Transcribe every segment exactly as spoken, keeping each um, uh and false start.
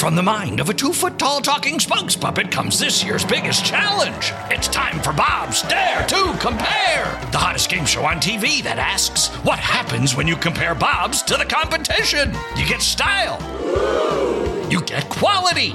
From the mind of a two-foot-tall talking spokes puppet comes this year's biggest challenge. It's time for Bob's Dare to Compare, the hottest game show on T V that asks, what happens when you compare Bobs to the competition? You get style. You get quality.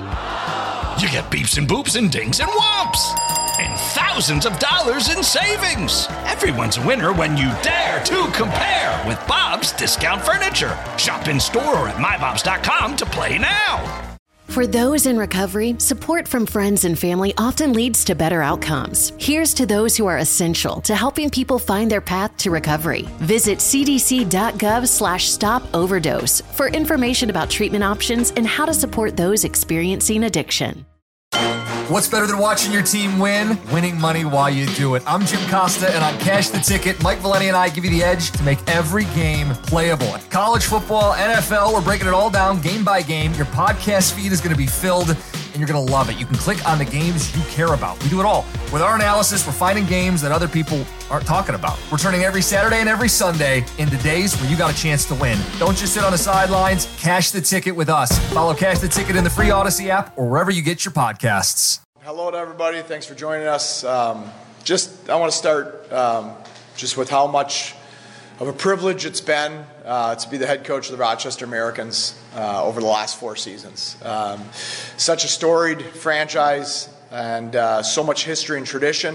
You get beeps and boops and dings and whomps. And thousands of dollars in savings. Everyone's a winner when you dare to compare with Bob's Discount Furniture. Shop in store or at my bobs dot com to play now. For those in recovery, support from friends and family often leads to better outcomes. Here's to those who are essential to helping people find their path to recovery. Visit cdc.gov slash stop overdose for information about treatment options and how to support those experiencing addiction. What's better than watching your team win? Winning money while you do it. I'm Jim Costa, and on Cash the Ticket, Mike Valeni and I give you the edge to make every game playable. College football, N F L, we're breaking it all down game by game. Your podcast feed is going to be filled, and you're going to love it. You can click on the games you care about. We do it all. With our analysis, we're finding games that other people aren't talking about. We're turning every Saturday and every Sunday into days where you got a chance to win. Don't just sit on the sidelines. Cash the Ticket with us. Follow Cash the Ticket in the free Odyssey app or wherever you get your podcasts. Hello to everybody. Thanks for joining us. Um, just, I want to start um, just with how much of a privilege it's been uh, to be the head coach of the Rochester Americans uh, over the last four seasons. Um, such a storied franchise and uh, so much history and tradition.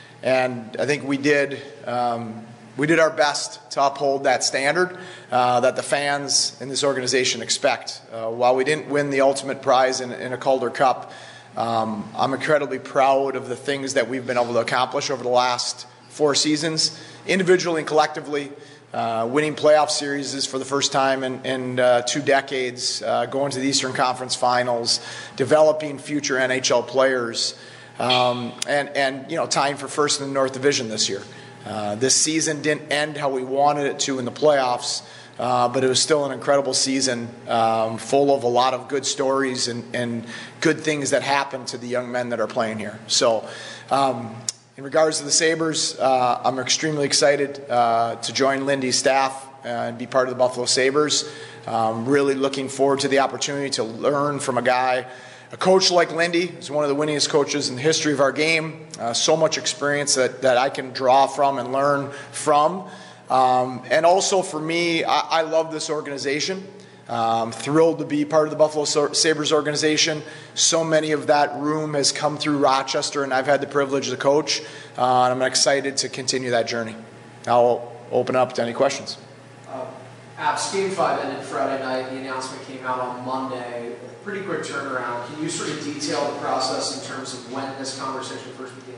And I think we did um, we did our best to uphold that standard uh, that the fans in this organization expect. Uh, while we didn't win the ultimate prize in, in a Calder Cup, Um, I'm incredibly proud of the things that we've been able to accomplish over the last four seasons, individually and collectively, uh, winning playoff series for the first time in, in uh, two decades, uh, going to the Eastern Conference Finals, developing future N H L players, um, and, and you know, tying for first in the North Division this year. Uh, this season didn't end how we wanted it to in the playoffs, Uh, but it was still an incredible season, um, full of a lot of good stories and, and good things that happened to the young men that are playing here. So um, in regards to the Sabres, uh, I'm extremely excited uh, to join Lindy's staff and be part of the Buffalo Sabres. Um, really looking forward to the opportunity to learn from a guy, a coach like Lindy, who's one of the winningest coaches in the history of our game. Uh, so much experience that, that I can draw from and learn from. Um, and also for me, I, I love this organization. Um, thrilled to be part of the Buffalo Sabres organization. So many of that room has come through Rochester, and I've had the privilege to coach. Uh, and I'm excited to continue that journey. I'll open up to any questions. Uh, Abs Game five ended Friday night. The announcement came out on Monday. Pretty quick turnaround. Can you sort of detail the process in terms of when this conversation first began?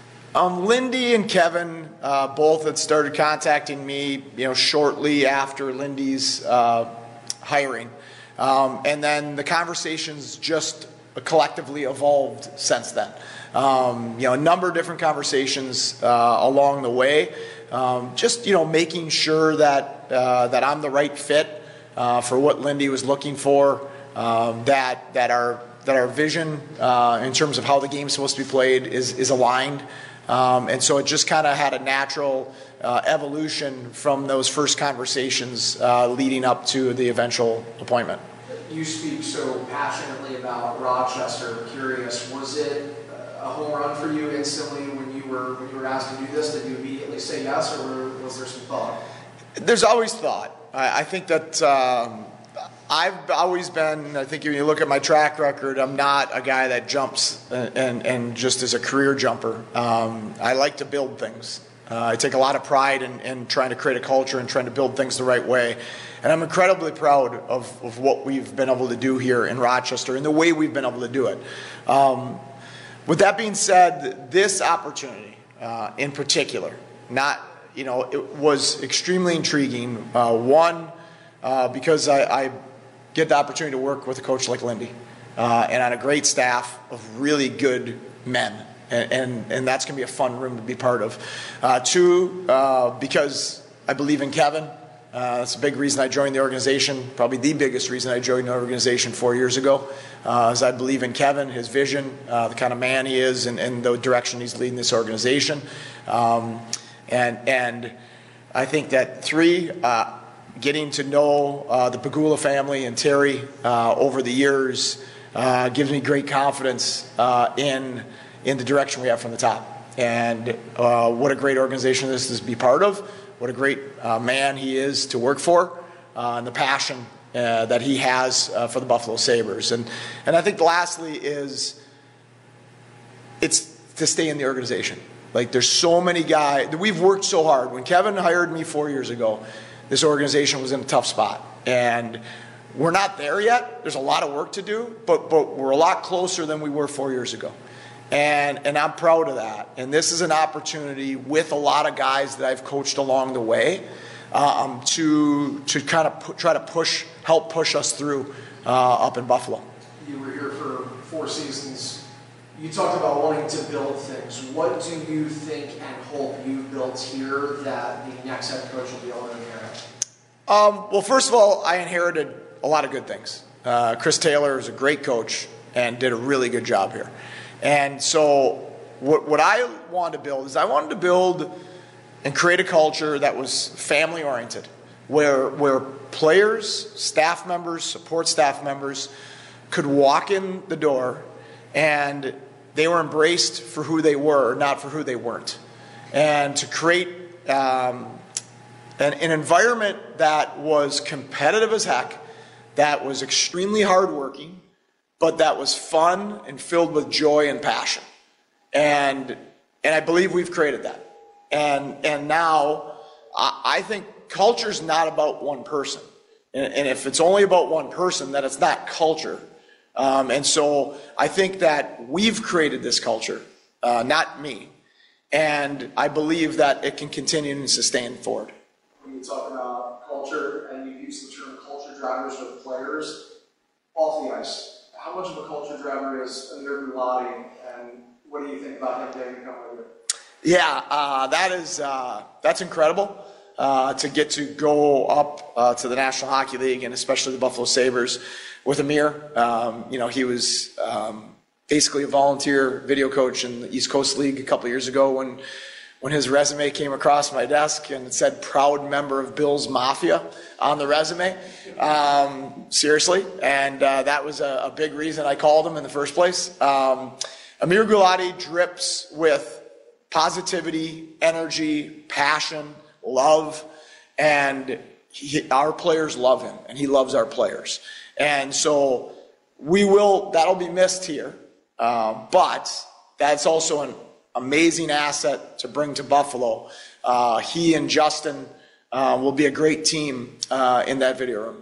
Um, Lindy and Kevin uh, both had started contacting me, you know, shortly after Lindy's uh, hiring, um, and then the conversations just collectively evolved since then. Um, you know, a number of different conversations uh, along the way, um, just you know, making sure that uh, that I'm the right fit uh, for what Lindy was looking for, um, that that our that our vision uh, in terms of how the game's supposed to be played is is aligned. Um, and so it just kind of had a natural uh, evolution from those first conversations uh, leading up to the eventual appointment. You speak so passionately about Rochester. Curious, was it a home run for you instantly when you were when you were asked to do this? Did you immediately say yes, or was there some thought? There's always thought. I, I think that um, I've always been, I think when you look at my track record, I'm not a guy that jumps and, and, and just is a career jumper. Um, I like to build things. Uh, I take a lot of pride in, in trying to create a culture and trying to build things the right way. And I'm incredibly proud of, of what we've been able to do here in Rochester and the way we've been able to do it. Um, with that being said, this opportunity uh, in particular, not, you know, it was extremely intriguing. Uh, one, uh, because I, I get the opportunity to work with a coach like Lindy uh, and on a great staff of really good men. And, and, and that's going to be a fun room to be part of. Uh, two, uh, because I believe in Kevin. Uh, that's a big reason I joined the organization, probably the biggest reason I joined the organization four years ago, uh, is I believe in Kevin, his vision, uh, the kind of man he is, and, and the direction he's leading this organization. Um, and, and I think that three, uh, getting to know uh, the Pegula family and Terry uh, over the years, uh, gives me great confidence uh, in in the direction we have from the top. And uh, what a great organization this is to be part of. What a great uh, man he is to work for, uh, and the passion uh, that he has uh, for the Buffalo Sabres. And and I think lastly is it's to stay in the organization. Like, there's so many guys, we've worked so hard. When Kevin hired me four years ago, this organization was in a tough spot. And we're not there yet. There's a lot of work to do, but but we're a lot closer than we were four years ago. And and I'm proud of that. And this is an opportunity with a lot of guys that I've coached along the way um, to to kind of pu- try to push, help push us through uh, up in Buffalo. You were here for four seasons. You talked about wanting to build things. What do you think and hope you've built here that the next head coach will be able to inherit? Um, well, first of all, I inherited a lot of good things. Uh, Chris Taylor is a great coach and did a really good job here. And so what, what I wanted to build is I wanted to build and create a culture that was family-oriented, where where players, staff members, support staff members could walk in the door and they were embraced for who they were, not for who they weren't. And to create um, an, an environment that was competitive as heck, that was extremely hardworking, but that was fun and filled with joy and passion. And and I believe we've created that. And and now I, I think culture's not about one person. And, and if it's only about one person, then it's not culture. Um, and so I think that we've created this culture, uh, not me. And I believe that it can continue and sustain forward. When you talk about culture and you use the term culture drivers with players off the ice, how much of a culture driver is Amir Gulati, and what do you think about him getting to come with you? Yeah, uh, that is uh, that's incredible uh, to get to go up uh, to the National Hockey League, and especially the Buffalo Sabres with Amir. Um, you know, he was um, basically a volunteer video coach in the East Coast League a couple of years ago when when his resume came across my desk and it said proud member of Bill's Mafia on the resume. Um, seriously. And uh, that was a, a big reason I called him in the first place. Um, Amir Gulati drips with positivity, energy, passion, love, and he, our players love him, and he loves our players. And so we will, that'll be missed here, uh, but that's also an amazing asset to bring to Buffalo. Uh, he and Justin uh, will be a great team uh, in that video room.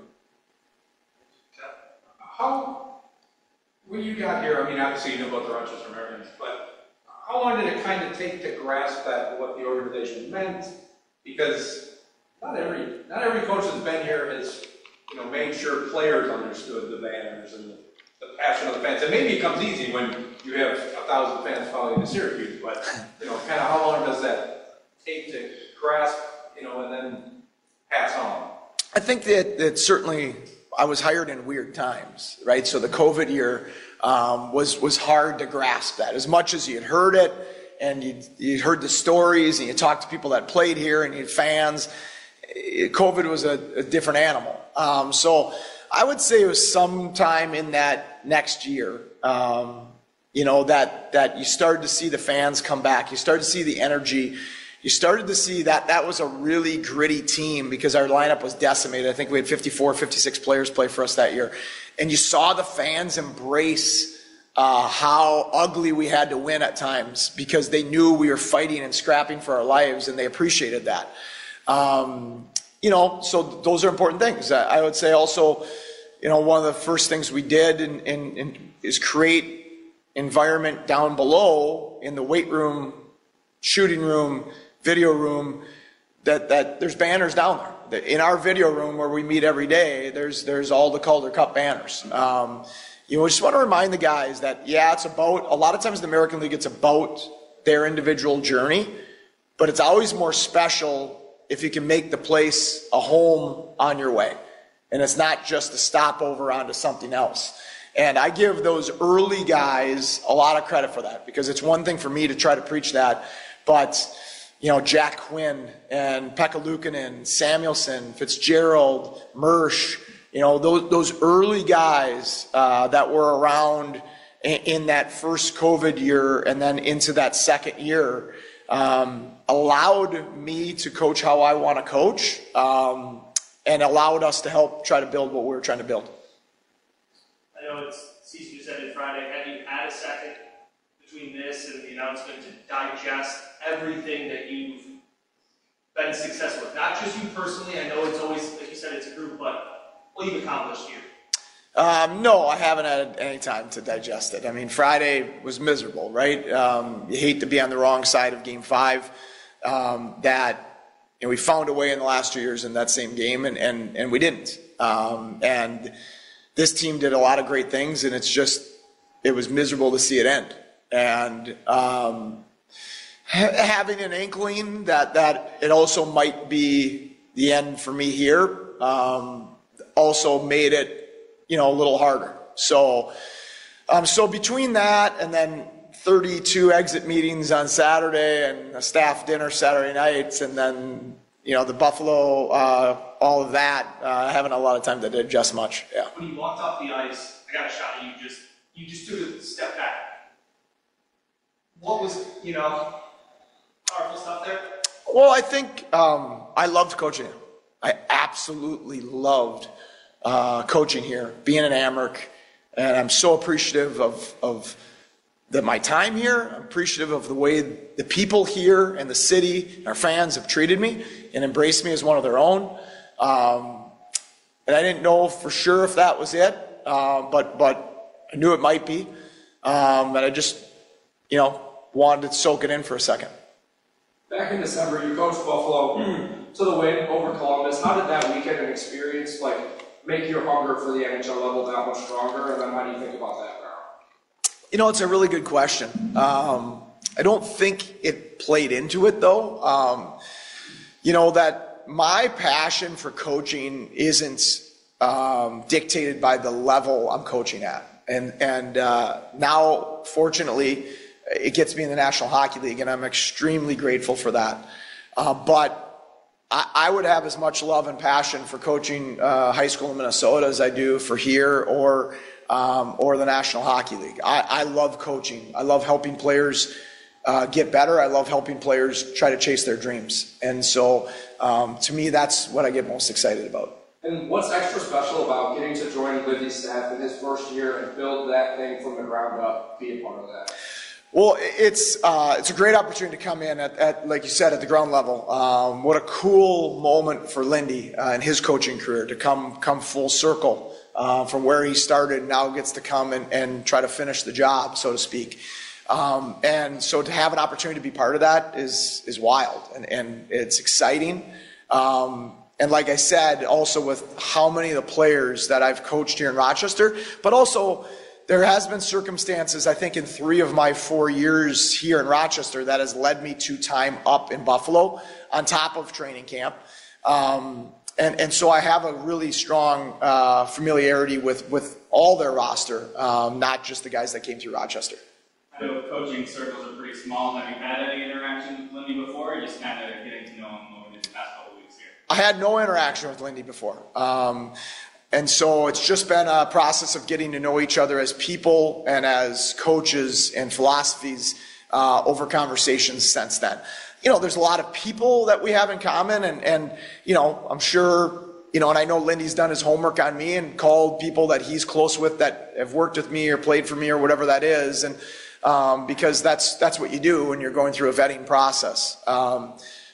How, when you got here, I mean, obviously you know about the Rochester Americans, but how long did it kind of take to grasp that, what the organization meant? Because not every, not every coach that's been here has, you know, made sure players understood the banners and the, the passion of the fans. And maybe it comes easy when you have a thousand fans following the Syracuse, but, you know, kind of how long does that take to grasp, you know, and then pass on? I think that, that certainly I was hired in weird times, right? So the COVID year um, was was hard to grasp that. As much as you had heard it and you you heard the stories and you talked to people that played here and you had fans, it, COVID was a, a different animal. Um, so I would say it was sometime in that next year, um, you know, that that you started to see the fans come back. You started to see the energy. You started to see that that was a really gritty team because our lineup was decimated. I think we had fifty-four, fifty-six players play for us that year. And you saw the fans embrace uh, how ugly we had to win at times because they knew we were fighting and scrapping for our lives, and they appreciated that. Um, you know, so those are important things. I would say also, you know, one of the first things we did in, in, in, is create environment down below in the weight room, shooting room, video room, that, that there's banners down there. In our video room where we meet every day, there's there's all the Calder Cup banners. Um, you know, we just want to remind the guys that, yeah, it's about, a lot of times the American League, it's about their individual journey, but it's always more special if you can make the place a home on your way. And it's not just a stopover onto something else. And I give those early guys a lot of credit for that, because it's one thing for me to try to preach that, but you know, Jack Quinn and Pekka Luukkonen, Samuelson, Fitzgerald, Mersch, You know, those, those early guys uh, that were around in, in that first COVID year and then into that second year um, allowed me to coach how I want to coach um, and allowed us to help try to build what we were trying to build. I know it's, Cece just said it Friday, have you had a second between this and the announcement to digest everything that you've been successful with? Not just you personally, I know it's always, like you said, it's a group, but what you've accomplished here. Um, no, I haven't had any time to digest it. I mean, Friday was miserable, right? Um, you hate to be on the wrong side of game five. Um, that, you know, we found a way in the last two years in that same game, and, and, and we didn't. Um, and this team did a lot of great things, and it's just, it was miserable to see it end. And um, ha- having an inkling that, that it also might be the end for me here um, also made it, you know, a little harder. So, um, so between that and then thirty-two exit meetings on Saturday and a staff dinner Saturday nights, and then, you know, the Buffalo, uh, all of that, uh, having a lot of time to digest much. Yeah. When you walked off the ice, I got a shot at you. Just you just took a step back. What was, you know, powerful stuff there? Well, I think um, I loved coaching him. I absolutely loved uh, coaching here, being an Amherst, and I'm so appreciative of of the, my time here. I'm appreciative of the way the people here and the city, our fans have treated me and embraced me as one of their own. Um, and I didn't know for sure if that was it, uh, but but I knew it might be. Um, and I just, you know, wanted to soak it in for a second. Back in December, you coached Buffalo to the win over Columbus. How did that weekend and experience like make your hunger for the N H L level that much stronger? And then how do you think about that now? You know, it's a really good question. Um, I don't think it played into it, though. Um, you know, that my passion for coaching isn't um, dictated by the level I'm coaching at. And, and uh, now, fortunately, it gets me in the National Hockey League, and I'm extremely grateful for that. Uh, but I, I would have as much love and passion for coaching uh, high school in Minnesota as I do for here or um, or the National Hockey League. I, I love coaching. I love helping players uh, get better. I love helping players try to chase their dreams. And so, um, to me, that's what I get most excited about. And what's extra special about getting to join Lindy's staff in his first year and build that thing from the ground up, be a part of that? Well, it's uh, it's a great opportunity to come in at, at like you said, at the ground level. Um, what a cool moment for Lindy uh, in his coaching career to come come full circle uh, from where he started and now gets to come and, and try to finish the job, so to speak. Um, and so to have an opportunity to be part of that is is wild and, and it's exciting. Um, and like I said, also with how many of the players that I've coached here in Rochester, but also there has been circumstances, I think, in three of my four years here in Rochester that has led me to time up in Buffalo on top of training camp. Um, and, and so I have a really strong uh, familiarity with, with all their roster, um, not just the guys that came through Rochester. I know coaching circles are pretty small. Have you had any interaction with Lindy before, or just kind of getting to know him over these past couple of weeks here? I had no interaction with Lindy before. Um, And so it's just been a process of getting to know each other as people and as coaches and philosophies uh, over conversations since then. You know, there's a lot of people that we have in common, and, and you know, I'm sure, you know, and I know Lindy's done his homework on me and called people that he's close with that have worked with me or played for me or whatever that is, and um, because that's that's what you do when you're going through a vetting process. Um,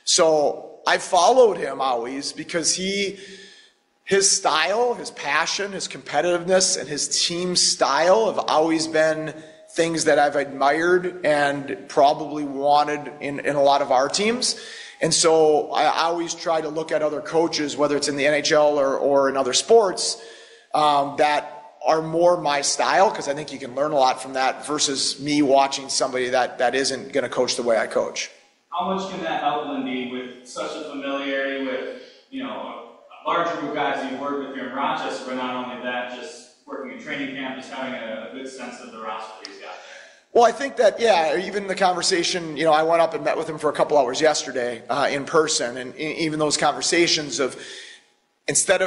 so I followed him always because he. His style, his passion, his competitiveness, and his team style have always been things that I've admired and probably wanted in, in a lot of our teams. And so I always try to look at other coaches, whether it's in the N H L or, or in other sports, um, that are more my style, because I think you can learn a lot from that versus me watching somebody that, that isn't going to coach the way I coach. How much can that help Lindy with such a familiarity with, you know, large group of guys you've worked with here in Rochester, but not only that, just working in training camp, just having a, a good sense of the roster that he's got there? Well, I think that, yeah, even the conversation, you know, I went up and met with him for a couple hours yesterday uh, in person, and even those conversations of, instead of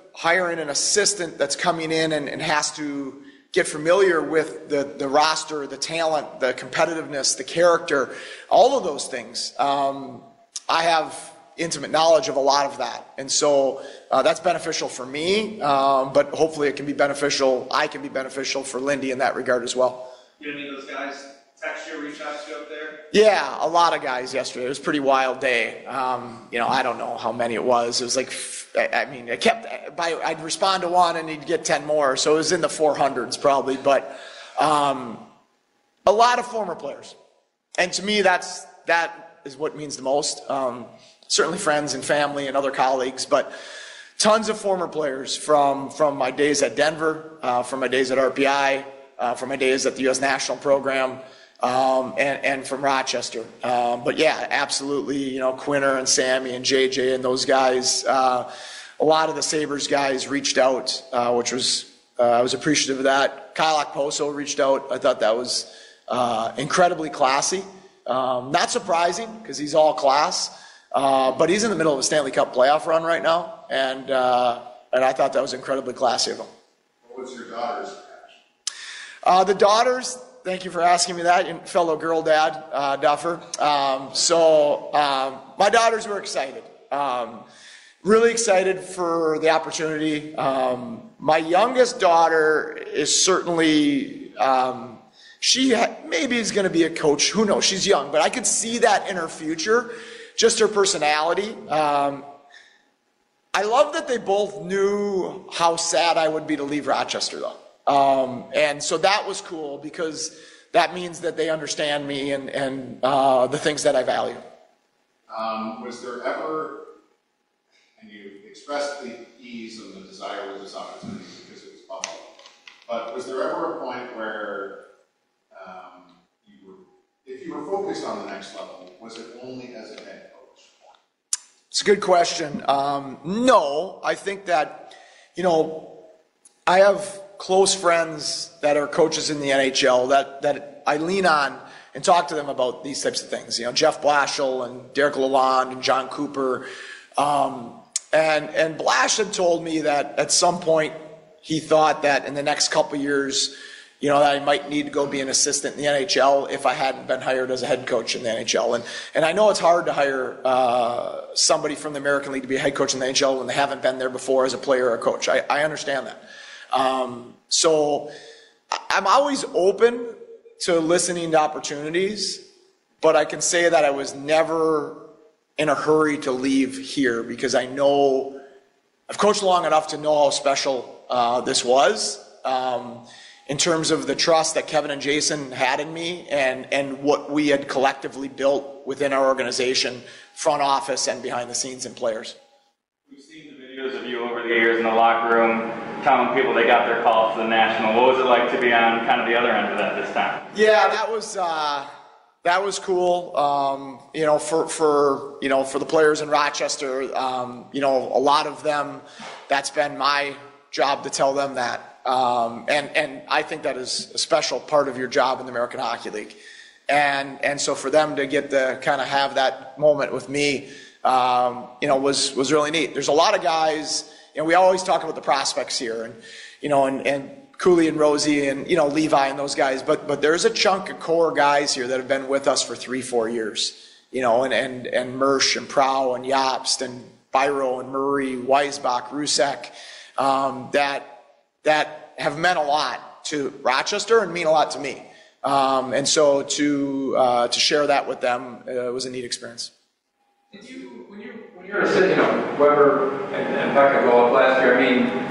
hiring an assistant that's coming in and, and has to get familiar with the, the roster, the talent, the competitiveness, the character, all of those things. Um, I have intimate knowledge of a lot of that. And so uh, that's beneficial for me, um, but hopefully it can be beneficial, I can be beneficial for Lindy in that regard as well. You know any of those guys text you or reach out to you up there? Yeah, a lot of guys yesterday. It was a pretty wild day. Um, you know, I don't know how many it was. It was like, I mean, it kept, by, I'd respond to one and he'd get ten more. So it was in the four hundreds probably, but um, a lot of former players. And to me, that's, that is what means the most. Um, certainly friends and family and other colleagues, but tons of former players from, from my days at Denver, uh, from my days at R P I, uh, from my days at the U S National Program, Um, and, and from Rochester. Um, but yeah, absolutely, you know, Quinter and Sammy and J J and those guys, uh, a lot of the Sabres guys reached out, uh, which was, uh, I was appreciative of that. Kyle Okposo reached out. I thought that was uh, incredibly classy. Um, not surprising because he's all class, uh, but he's in the middle of a Stanley Cup playoff run right now, and uh, and I thought that was incredibly classy of him. What was your daughter's reaction? Uh, the daughters, thank you for asking me that, and fellow girl dad, uh, Duffer. Um, so um, my daughters were excited, um, really excited for the opportunity. Um, my youngest daughter is certainly, um, she ha- maybe is going to be a coach. Who knows? She's young, but I could see that in her future, just her personality. Um, I love that they both knew how sad I would be to leave Rochester, though. Um, and so that was cool because that means that they understand me and, and uh, the things that I value. Um, was there ever, and you expressed the ease and the desire with this opportunity because it was Buffalo, but was there ever a point where um, you were, if you were focused on the next level, was it only as a head coach? It's a good question. Um, no, I think that, you know, I have close friends that are coaches in the N H L that, that I lean on and talk to them about these types of things. You know, Jeff Blashill and Derek Lalonde and John Cooper. Um, and, and Blash had told me that at some point he thought that in the next couple of years, you know, that I might need to go be an assistant in the N H L if I hadn't been hired as a head coach in the N H L. And, and I know it's hard to hire uh, somebody from the American League to be a head coach in the N H L when they haven't been there before as a player or a coach. I, I understand that. Um, so I'm always open to listening to opportunities, but I can say that I was never in a hurry to leave here because I know I've coached long enough to know how special uh, this was um, in terms of the trust that Kevin and Jason had in me and, and what we had collectively built within our organization, front office and behind the scenes and players. We've seen the videos of you over the years in the locker room telling people they got their call for the National. What was it like to be on kind of the other end of that this time? Yeah, that was uh, that was cool. Um, you know, for for you know for the players in Rochester, um, you know, a lot of them, that's been my job to tell them that, um, and and I think that is a special part of your job in the American Hockey League, and and so for them to get to kind of have that moment with me, um, you know, was was really neat. There's a lot of guys. And we always talk about the prospects here, and you know, and, and Cooley and Rosie and you know Levi and those guys. But but there's a chunk of core guys here that have been with us for three, four years. You know, and and and Mersch and Prow and Jobst and Byro and Murray, Weisbach, Rusek, um, that that have meant a lot to Rochester and mean a lot to me. Um, and so to uh, to share that with them uh, was a neat experience. Did you, when you when you were sitting, you know, Weber and, and Pekka go up last year, I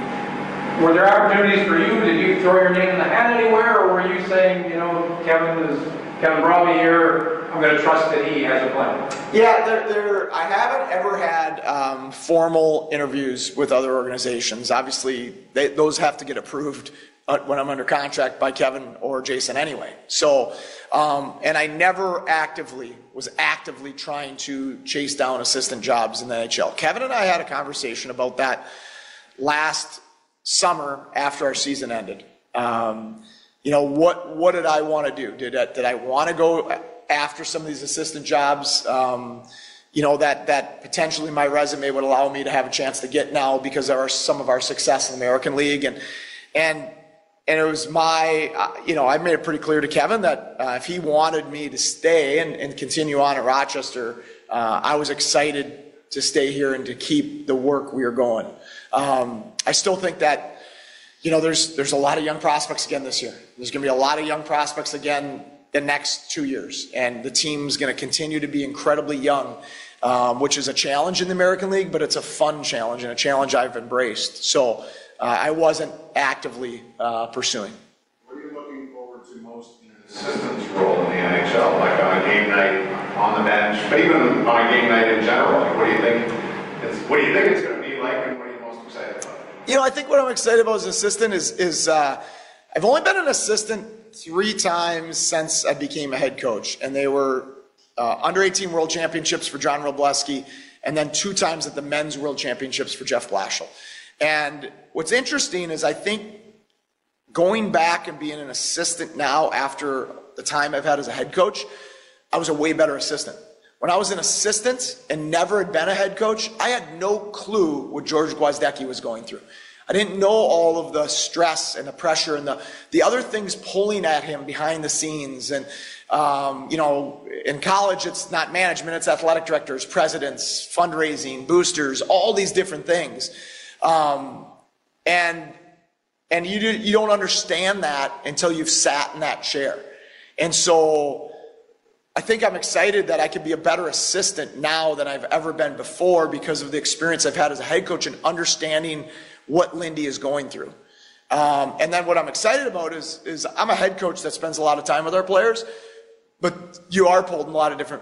mean, were there opportunities for you? Did you throw your name in the hat anywhere, or were you saying, you know, Kevin is Kevin brought me here, I'm going to trust that he has a plan? Yeah, there, there, I haven't ever had um, formal interviews with other organizations. Obviously, they, those have to get approved when I'm under contract by Kevin or Jason anyway. So, um, and I never actively, was actively trying to chase down assistant jobs in the N H L. Kevin and I had a conversation about that last summer after our season ended. Um, you know, what, what did I want to do? Did I, did I want to go after some of these assistant jobs? Um, you know, that, that potentially my resume would allow me to have a chance to get now because of our, some of our success in the American League. And, and, and it was my, uh, you know, I made it pretty clear to Kevin that uh, if he wanted me to stay and, and continue on at Rochester, uh, I was excited to stay here and to keep the work we are going. Um, I still think that, you know, there's, there's a lot of young prospects again this year. There's going to be a lot of young prospects again the next two years. And the team's going to continue to be incredibly young, um, which is a challenge in the American League, but it's a fun challenge and a challenge I've embraced. So uh, I wasn't actively uh, pursuing. What are you looking forward to most in an assistant's role in the N H L, like on a game night, on the bench, but even on a game night in general? Like, what do you think it's, what do you think it's going to be like, and what are you most excited about? You know, I think what I'm excited about as an assistant is, is uh, I've only been an assistant three times since I became a head coach, and they were uh, under eighteen World Championships for John Wroblewski, and then two times at the Men's World Championships for Jeff Blashill. And what's interesting is I think going back and being an assistant now after the time I've had as a head coach, I was a way better assistant. When I was an assistant and never had been a head coach, I had no clue what George Gwozdecky was going through. I didn't know all of the stress and the pressure and the, the other things pulling at him behind the scenes. And, um, you know, in college, it's not management, it's athletic directors, presidents, fundraising, boosters, all these different things. Um, and and you, do, you don't understand that until you've sat in that chair. And so I think I'm excited that I could be a better assistant now than I've ever been before because of the experience I've had as a head coach and understanding what Lindy is going through. Um, and then what I'm excited about is, is I'm a head coach that spends a lot of time with our players, but you are pulled in a lot of different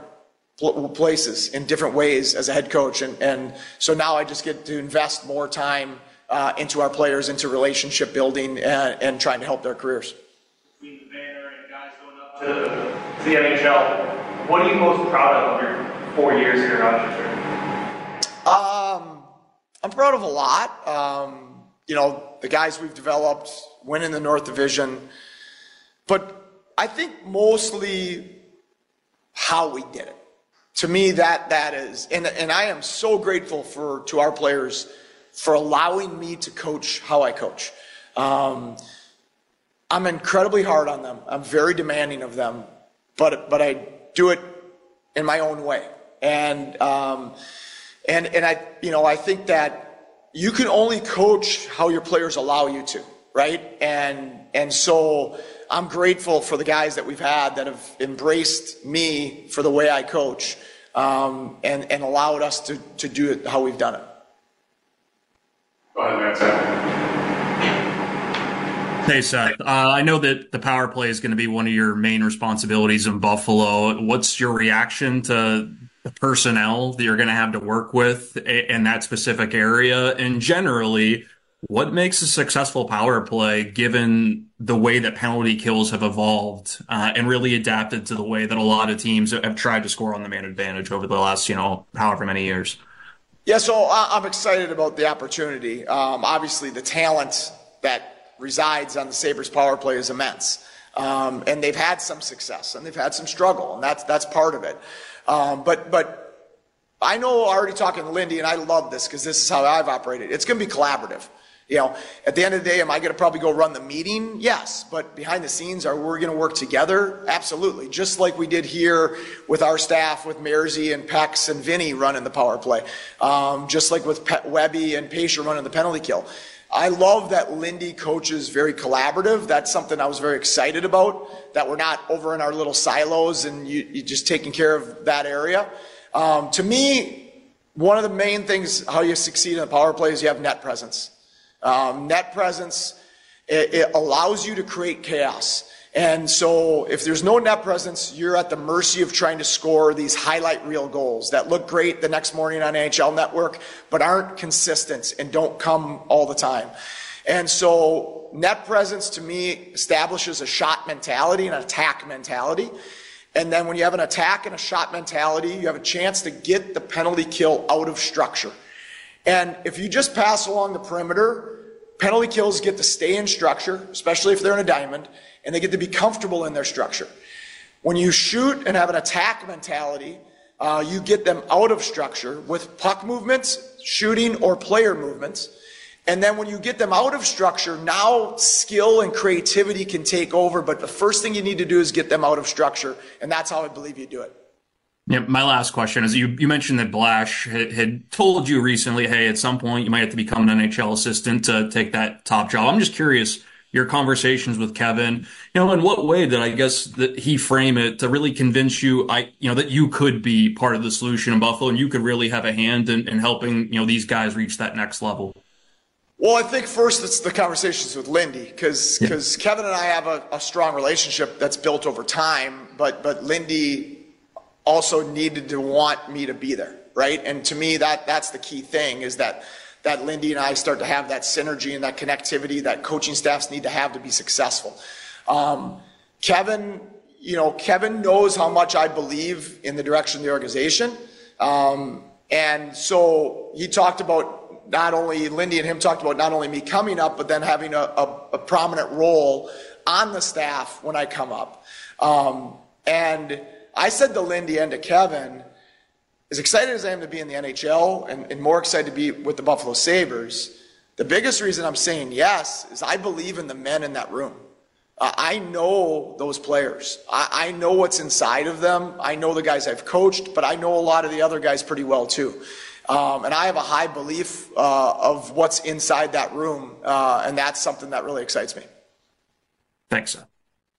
places in different ways as a head coach. And, and so now I just get to invest more time uh, into our players, into relationship building and, and trying to help their careers. Between the banner and guys going up to, to the N H L, what are you most proud of of your four years here at Rochester? Um, I'm proud of a lot. Um, you know, the guys we've developed, winning the North Division, but I think mostly how we did it. To me, that that is, and and I am so grateful for to our players for allowing me to coach how I coach. Um, I'm incredibly hard on them. I'm very demanding of them, but but I do it in my own way. And um, and and I you know I think that you can only coach how your players allow you to, right? And and so I'm grateful for the guys that we've had that have embraced me for the way I coach, um, and, and allowed us to, to do it how we've done it. Go ahead, Matt. Hey, Seth. Uh, I know that the power play is going to be one of your main responsibilities in Buffalo. What's your reaction to the personnel that you're going to have to work with in that specific area? And generally, what makes a successful power play given the way that penalty kills have evolved uh, and really adapted to the way that a lot of teams have tried to score on the man advantage over the last, you know, however many years? Yeah, so I'm excited about the opportunity. Um, obviously, the talent that resides on the Sabres power play is immense. Um, and they've had some success and they've had some struggle, and that's that's part of it. Um, but but I know already talking to Lindy, and I love this because this is how I've operated. It's going to be collaborative. You know, at the end of the day, am I going to probably go run the meeting? Yes. But behind the scenes, are we going to work together? Absolutely. Just like we did here with our staff, with Mersey and Pex and Vinny running the power play. Um, just like with Pe- Webby and Pacia running the penalty kill. I love that Lindy coaches very collaborative. That's something I was very excited about, that we're not over in our little silos and you, you just taking care of that area. Um, to me, one of the main things how you succeed in the power play is you have net presence. Um, net presence, it, it allows you to create chaos. And so if there's no net presence, you're at the mercy of trying to score these highlight reel goals that look great the next morning on N H L Network, but aren't consistent and don't come all the time. And so net presence to me establishes a shot mentality and an attack mentality. And then when you have an attack and a shot mentality, you have a chance to get the penalty kill out of structure. And if you just pass along the perimeter, penalty kills get to stay in structure, especially if they're in a diamond, and they get to be comfortable in their structure. When you shoot and have an attack mentality, Uh, you get them out of structure with puck movements, shooting, or player movements. And then when you get them out of structure, now skill and creativity can take over. But the first thing you need to do is get them out of structure. And that's how I believe you do it. Yeah, my last question is you, you mentioned that Blash had, had told you recently, hey, at some point you might have to become an N H L assistant to take that top job. I'm just curious, your conversations with Kevin, you know, in what way did I guess that he frame it to really convince you, I, you know, that you could be part of the solution in Buffalo and you could really have a hand in, in helping, you know, these guys reach that next level? Well, I think first it's the conversations with Lindy, because because yeah. Kevin and I have a, a strong relationship that's built over time, but but Lindy also needed to want me to be there, right? And to me, that that's the key thing, is that that Lindy and I start to have that synergy and that connectivity that coaching staffs need to have to be successful. Um, Kevin, you know, Kevin knows how much I believe in the direction of the organization, um, and so he talked about. Not only Lindy and him talked about not only me coming up, but then having a, a, a prominent role on the staff when I come up. Um, and I said to Lindy and to Kevin, as excited as I am to be in the N H L and, and more excited to be with the Buffalo Sabres, the biggest reason I'm saying yes is I believe in the men in that room. Uh, I know those players. I, I know what's inside of them. I know the guys I've coached, but I know a lot of the other guys pretty well too. Um, and I have a high belief uh, of what's inside that room, uh, and that's something that really excites me. Thanks, Seth.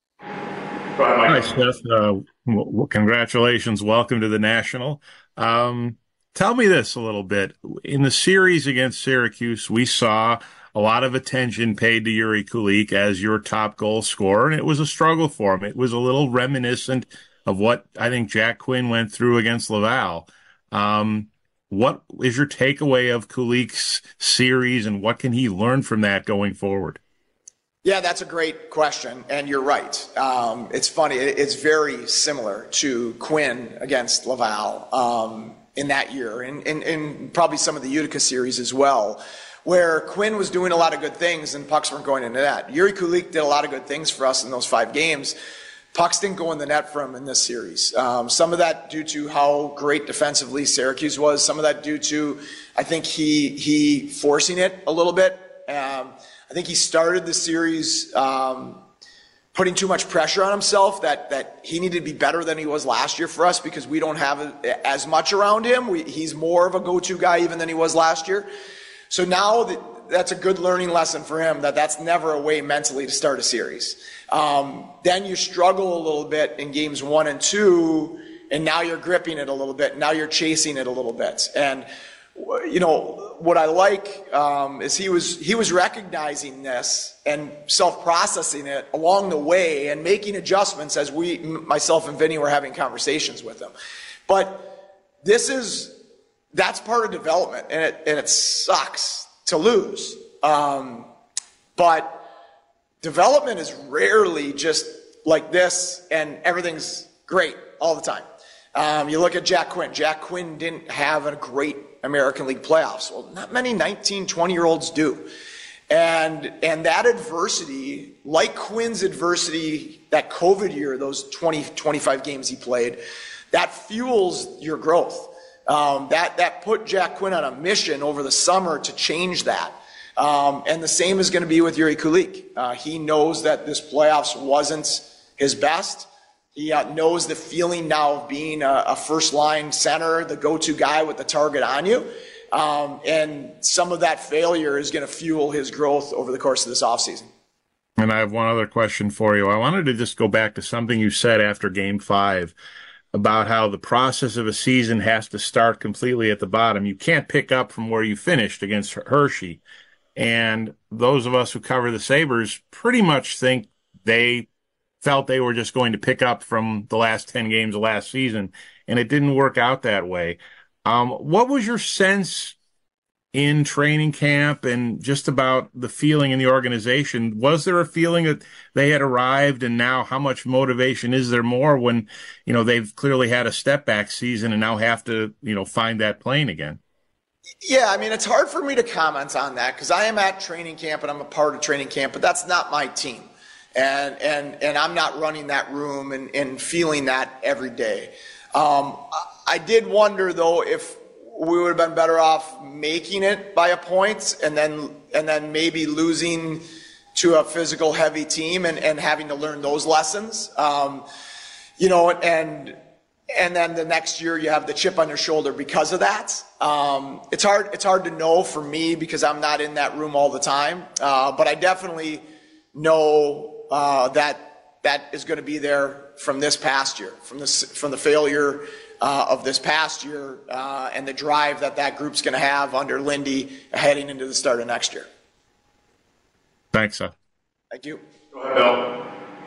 Hi, Seth. Uh, well, congratulations. Welcome to the National. Um, tell me this a little bit. In the series against Syracuse, we saw a lot of attention paid to Yuri Kulich as your top goal scorer, and it was a struggle for him. It was a little reminiscent of what I think Jack Quinn went through against Laval. Um, What is your takeaway of Kulich's series, and what can he learn from that going forward? Yeah, that's a great question, and you're right. Um, it's funny. It's very similar to Quinn against Laval um, in that year, and, and, and probably some of the Utica series as well, where Quinn was doing a lot of good things and pucks weren't going into that. Yuri Kulich did a lot of good things for us in those five games. Pucks didn't go in the net for him in this series. Um, some of that due to how great defensively Syracuse was. Some of that due to, I think, he he forcing it a little bit. Um, I think he started the series um, putting too much pressure on himself, that that he needed to be better than he was last year for us because we don't have a, as much around him. We, he's more of a go-to guy even than he was last year. So now that, that's a good learning lesson for him, that that's never a way mentally to start a series. Um, then you struggle a little bit in games one and two, and now you're gripping it a little bit. Now you're chasing it a little bit. And, you know, what I like um, is he was he was recognizing this and self-processing it along the way and making adjustments as we, myself and Vinny, were having conversations with him. But this is, that's part of development, and it, and it sucks to lose. Um, but development is rarely just like this and everything's great all the time. Um, you look at Jack Quinn. Jack Quinn didn't have a great American League playoffs. Well, not many nineteen, twenty-year-olds do. And and that adversity, like Quinn's adversity, that COVID year, those twenty, twenty-five games he played, that fuels your growth. Um, that, that put Jack Quinn on a mission over the summer to change that. Um, and the same is going to be with Yuri Kulich. Uh, he knows that this playoffs wasn't his best. He uh, knows the feeling now of being a, a first-line center, the go-to guy with the target on you. Um, and some of that failure is going to fuel his growth over the course of this offseason. And I have one other question for you. I wanted to just go back to something you said after Game five about how the process of a season has to start completely at the bottom. You can't pick up from where you finished against Hershey. And those of us who cover the Sabres pretty much think they felt they were just going to pick up from the last ten games of last season, and it didn't work out that way. Um, what was your sense in training camp and just about the feeling in the organization? Was there a feeling that they had arrived, and now how much motivation is there more when, you know, they've clearly had a step back season and now have to, you know, find that plane again? Yeah, I mean, it's hard for me to comment on that because I am at training camp and I'm a part of training camp, but that's not my team. And and and I'm not running that room and, and feeling that every day. Um, I did wonder though if we would have been better off making it by a point and then and then maybe losing to a physical heavy team and, and having to learn those lessons. Um, you know, and and then the next year you have the chip on your shoulder because of that. Um, it's hard it's hard to know for me because I'm not in that room all the time. Uh, but I definitely know uh, that that is going to be there from this past year, from this from the failure uh, of this past year, uh, and the drive that that group's going to have under Lindy heading into the start of next year. Thanks, Seth. Thank you. Go ahead, Bill.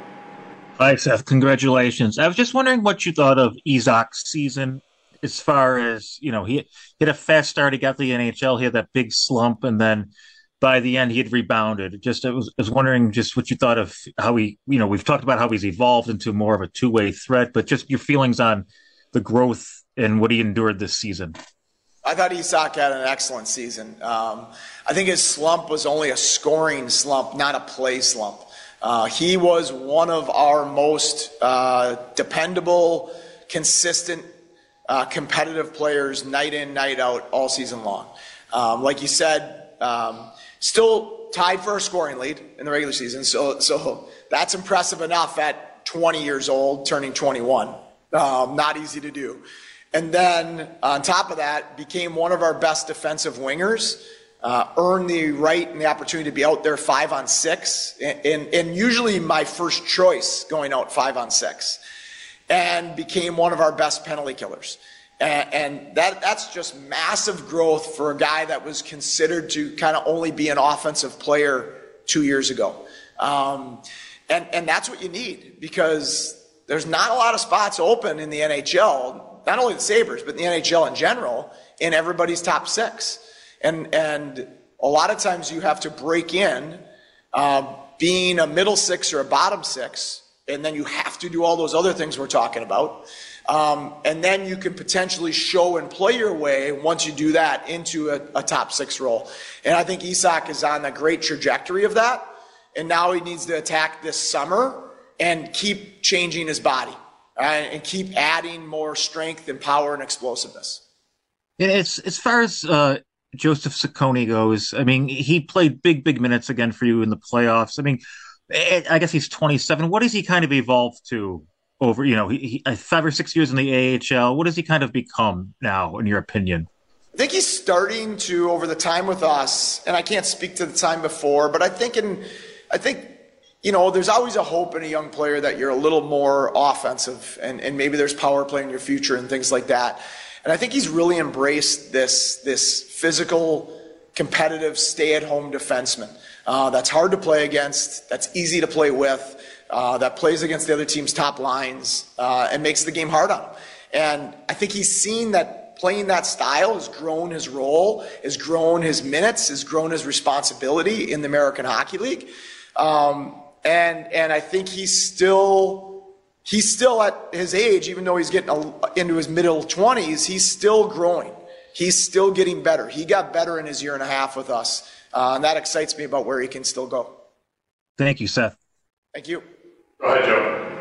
Hi, Seth. Congratulations. I was just wondering what you thought of Isak's season as far as, you know, he, he had a fast start. He got the N H L. He had that big slump, and then by the end, he had rebounded. Just I was, I was wondering just what you thought of how he, you know, we've talked about how he's evolved into more of a two-way threat, but just your feelings on the growth and what he endured this season. I thought Isak had an excellent season. Um, I think his slump was only a scoring slump, not a play slump. Uh, he was one of our most uh, dependable, consistent, uh, competitive players night in, night out, all season long. Um, like you said, um, still tied for a scoring lead in the regular season, so so that's impressive enough at twenty years old, turning twenty-one. Um, not easy to do. And then on top of that, became one of our best defensive wingers. Uh, earned the right and the opportunity to be out there five on six, and, and, and usually my first choice going out five on six, and became one of our best penalty killers. And, and that that's just massive growth for a guy that was considered to kind of only be an offensive player two years ago. Um, and, and that's what you need, because there's not a lot of spots open in the N H L, not only the Sabres, but the N H L in general, in everybody's top six. And and a lot of times you have to break in uh, being a middle six or a bottom six, and then you have to do all those other things we're talking about. Um, and then you can potentially show and play your way, once you do that, into a, a top six role. And I think Isak is on a great trajectory of that. And now he needs to attack this summer and keep changing his body, uh, and keep adding more strength and power and explosiveness. And it's as far as uh, Joseph Ciccone goes, I mean, he played big, big minutes again for you in the playoffs. I mean, I guess he's twenty-seven. What has he kind of evolved to over, you know, he, he, five or six years in the A H L? What has he kind of become now, in your opinion? I think he's starting to, over the time with us, and I can't speak to the time before, but I think in, I think, you know, there's always a hope in a young player that you're a little more offensive, and, and maybe there's power play in your future and things like that. And I think he's really embraced this, this physical, competitive, stay-at-home defenseman uh, that's hard to play against, that's easy to play with, uh, that plays against the other team's top lines, uh, and makes the game hard on him. And I think he's seen that playing that style has grown his role, has grown his minutes, has grown his responsibility in the American Hockey League. Um, and and I think he's still... He's still at his age, even though he's getting into his middle twenties, he's still growing. He's still getting better. He got better in his year and a half with us, uh, and that excites me about where he can still go. Thank you, Seth. Thank you. Go ahead, Joe.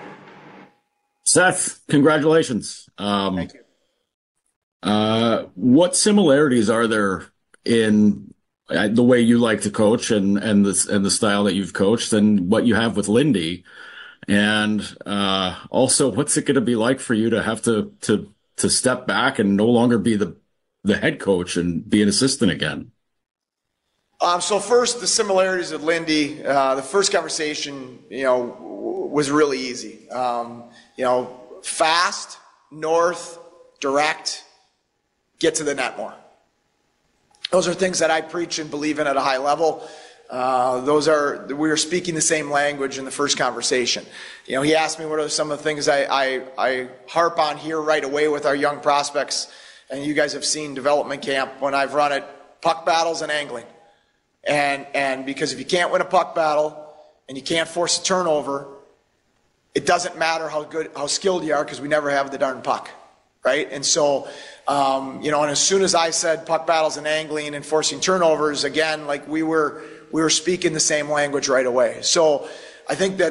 Seth, congratulations. Um, Thank you. Uh, what similarities are there in uh, the way you like to coach and, and, the, and the style that you've coached and what you have with Lindy? And uh, also, what's it going to be like for you to have to to to step back and no longer be the the head coach and be an assistant again? Um, so first, the similarities with Lindy. Uh, the first conversation, you know, w- was really easy. Um, you know, fast, north, direct, get to the net more. Those are things that I preach and believe in at a high level. Uh, those are, we were speaking the same language in the first conversation. You know, he asked me what are some of the things I, I, I harp on here right away with our young prospects. And you guys have seen development camp when I've run it, puck battles and angling. And, and because if you can't win a puck battle and you can't force a turnover, it doesn't matter how good, how skilled you are, because we never have the darn puck. Right? And so, um, you know, and as soon as I said puck battles and angling and forcing turnovers, again, like we were, we were speaking the same language right away. So I think that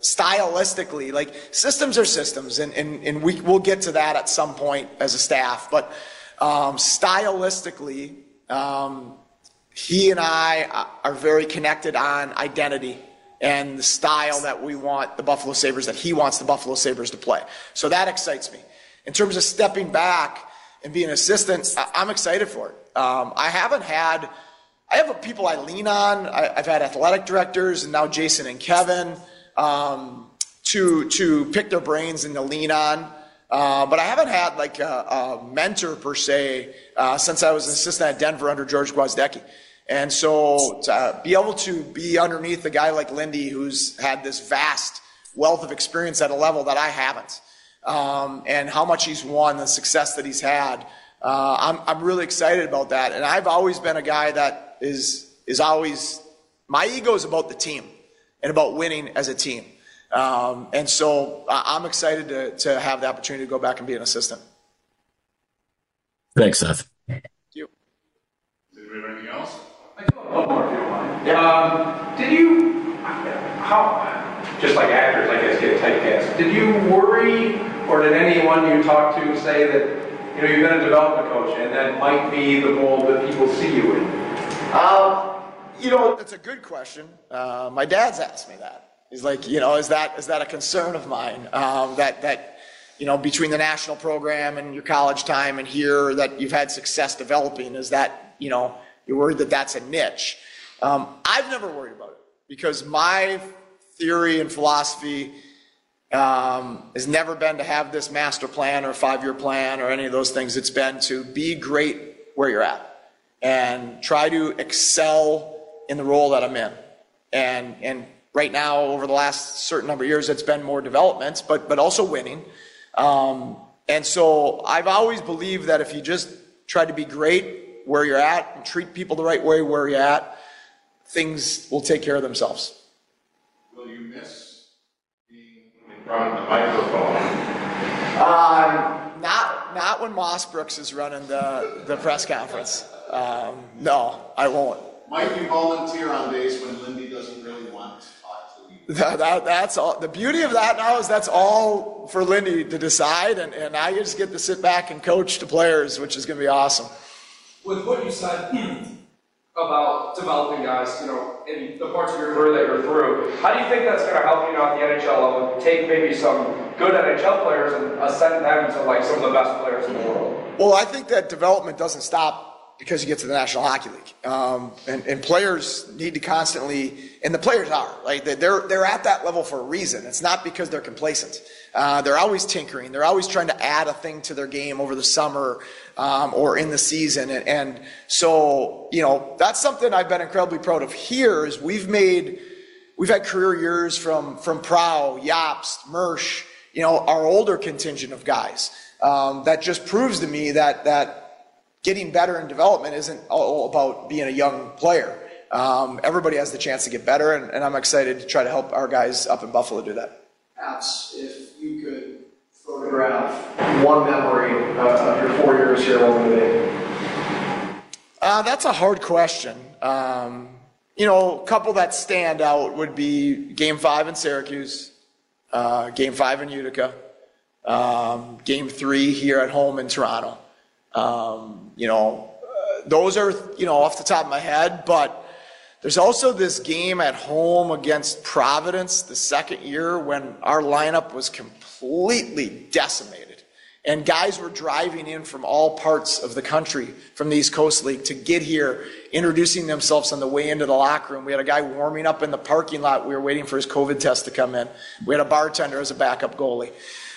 stylistically, like systems are systems, and, and, and we, we'll get to that at some point as a staff, but um, stylistically, um, he and I are very connected on identity and the style that we want the Buffalo Sabres, that he wants the Buffalo Sabres to play. So that excites me. In terms of stepping back and being an assistant, I'm excited for it. Um, I haven't had, I have people I lean on. I, I've had athletic directors, and now Jason and Kevin, um, to to pick their brains and to lean on. Uh, but I haven't had like a, a mentor per se uh, since I was an assistant at Denver under George Gwozdecky. And so to be able to be underneath a guy like Lindy, who's had this vast wealth of experience at a level that I haven't, um, and how much he's won, the success that he's had, uh, I'm, I'm really excited about that. And I've always been a guy that is is always, my ego is about the team and about winning as a team. Um, and so I'm excited to, to have the opportunity to go back and be an assistant. Thanks, Seth. Thank you. Does anybody have anything else? I do have one more if you don't mind. Um, did you, how, just like actors, I guess, get typecast, did you worry, or did anyone you talked to say that, you know, you've been a development coach and that might be the role that people see you in? Um, you know, that's a good question. Uh, my dad's asked me that. He's like, you know, is that is that a concern of mine? Um, that that, you know, between the national program and your college time and here, that you've had success developing, is that, you know, you're worried that that's a niche? Um, I've never worried about it, because my theory and philosophy um, has never been to have this master plan or five-year plan or any of those things. It's been to be great where you're at and try to excel in the role that I'm in. And and right now, over the last certain number of years, it's been more developments, but but also winning. Um, and so I've always believed that if you just try to be great where you're at and treat people the right way where you're at, things will take care of themselves. Will you miss being in front of the microphone? Um, not not when Moss Brooks is running the, the press conference. Um, no, I won't. Might you volunteer on days when Lindy doesn't really want to talk to you? That, that, that's all. The beauty of that now is that's all for Lindy to decide, and, and I just get to sit back and coach the players, which is going to be awesome. With what you said about developing guys, you know, in the parts of your career that you're through, how do you think that's going to help you now at the N H L level, take maybe some good N H L players and ascend them to like some of the best players in the world? Well, I think that development doesn't stop because you get to the National Hockey League, um, and, and players need to constantly, and the players are, right? They're they're at that level for a reason. It's not because they're complacent. Uh, they're always tinkering. They're always trying to add a thing to their game over the summer um, or in the season, and, and so you know that's something I've been incredibly proud of. Here is we've made, we've had career years from from Prow, Jobst, Mersch, you know, our older contingent of guys. Um, that just proves to me that that. Getting better in development isn't all about being a young player. Um, everybody has the chance to get better, and, and I'm excited to try to help our guys up in Buffalo do that. Perhaps if you could photograph one memory of, of your four years here, what would it be? Uh, that's a hard question. Um, you know, a couple that stand out would be Game Five in Syracuse, uh, Game Five in Utica, um, Game Three here at home in Toronto. Um, you know, uh, those are, you know, off the top of my head, but there's also this game at home against Providence the second year when our lineup was completely decimated. And guys were driving in from all parts of the country from the East Coast League to get here, introducing themselves on the way into the locker room. We had a guy warming up in the parking lot. We were waiting for his COVID test to come in. We had a bartender as a backup goalie.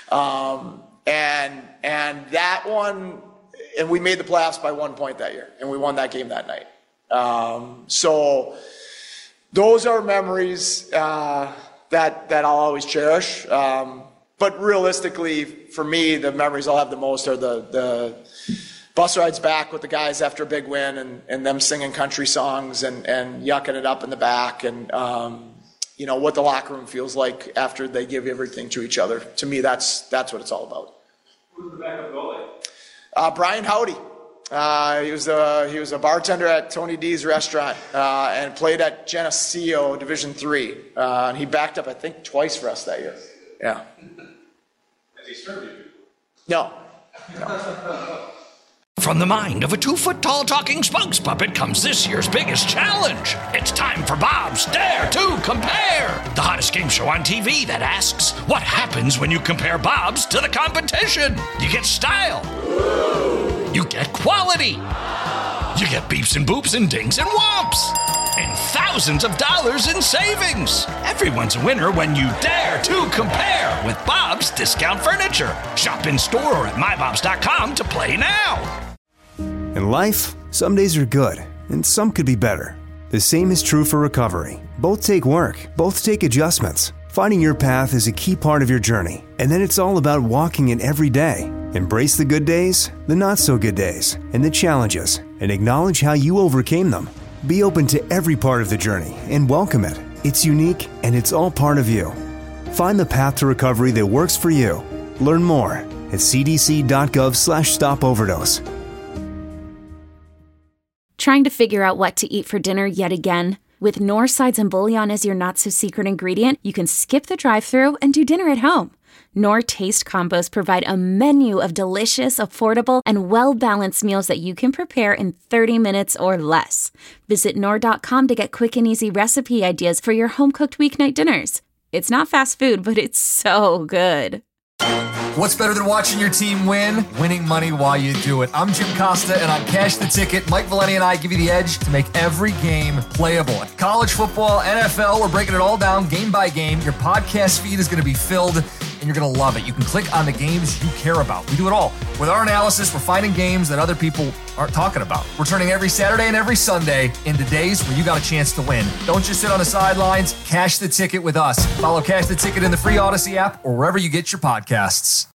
Um, and, and that one... And we made the playoffs by one point that year, and we won that game that night. Um, so those are memories uh, that that I'll always cherish. Um, but realistically, for me, the memories I'll have the most are the the bus rides back with the guys after a big win, and, and them singing country songs and, and yucking it up in the back, and um, you know what the locker room feels like after they give everything to each other. To me, that's that's what it's all about. Who's the backup goalie? Uh, Brian Howdy. Uh, he was a he was a bartender at Tony D's restaurant uh, and played at Geneseo Division Three. Uh, and he backed up, I think, twice for us that year. Yeah. Has he served you? No. no. From the mind of a two-foot-tall talking spokes puppet comes this year's biggest challenge. It's time for Bob's Dare to Compare, the hottest game show on T V that asks, what happens when you compare Bob's to the competition? You get style. You get quality. You get beeps and boops and dings and whomps. And thousands of dollars in savings. Everyone's a winner when you dare to compare with Bob's Discount Furniture. Shop in store or at my bobs dot com to play now. In life, some days are good, and some could be better. The same is true for recovery. Both take work, both take adjustments. Finding your path is a key part of your journey, and then it's all about walking it every day. Embrace the good days, the not-so-good days, and the challenges, and acknowledge how you overcame them. Be open to every part of the journey and welcome it. It's unique, and it's all part of you. Find the path to recovery that works for you. Learn more at c d c dot gov slash stop overdose. Trying to figure out what to eat for dinner yet again? With Knorr sides and bouillon as your not-so-secret ingredient, you can skip the drive-thru and do dinner at home. Knorr Taste Combos provide a menu of delicious, affordable, and well-balanced meals that you can prepare in thirty minutes or less. Visit Knorr dot com to get quick and easy recipe ideas for your home-cooked weeknight dinners. It's not fast food, but it's so good. What's better than watching your team win? Winning money while you do it. I'm Jim Costa, and on Cash the Ticket, Mike Valeni and I give you the edge to make every game playable. College football, N F L, we're breaking it all down game by game. Your podcast feed is going to be filled, and you're going to love it. You can click on the games you care about. We do it all. With our analysis, we're finding games that other people aren't talking about. We're turning every Saturday and every Sunday into days where you got a chance to win. Don't just sit on the sidelines. Cash the Ticket with us. Follow Cash the Ticket in the free Odyssey app or wherever you get your podcasts.